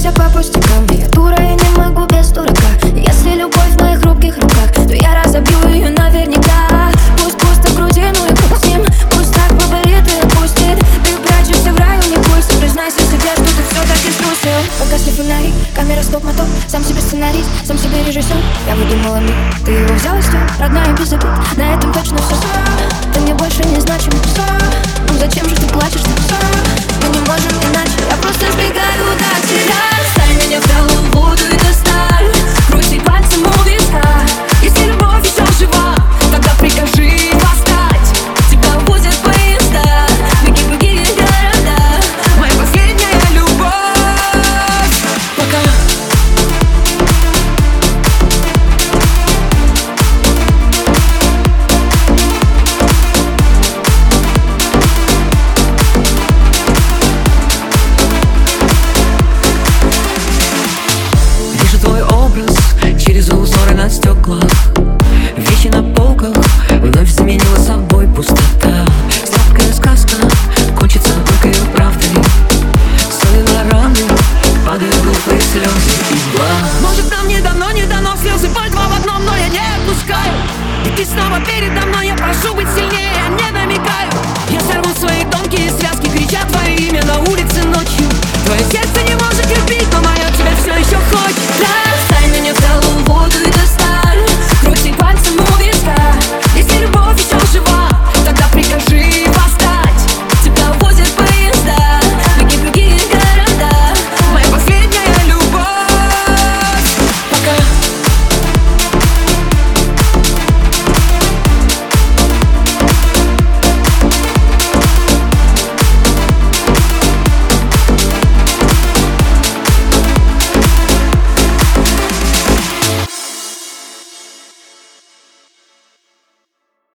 все по пустякам. Я дура, я не могу без дурака. Если любовь в моих хрупких руках, то я разобью ее наверняка. Пусть пусто в груди, ну и бог с ним. Пусть так поболит и отпустит. Ты прячешься в районе пульса. Признайся себе, что ты все-таки струсил. Погасли фонари, камера стоп-мотор. Сам себе сценарист, сам себе режиссер. Я выдумала мир, ты его взял и стер. Родная без обид, на этом точно все. Ты мне больше не значим. Ну зачем же ты плачешь так?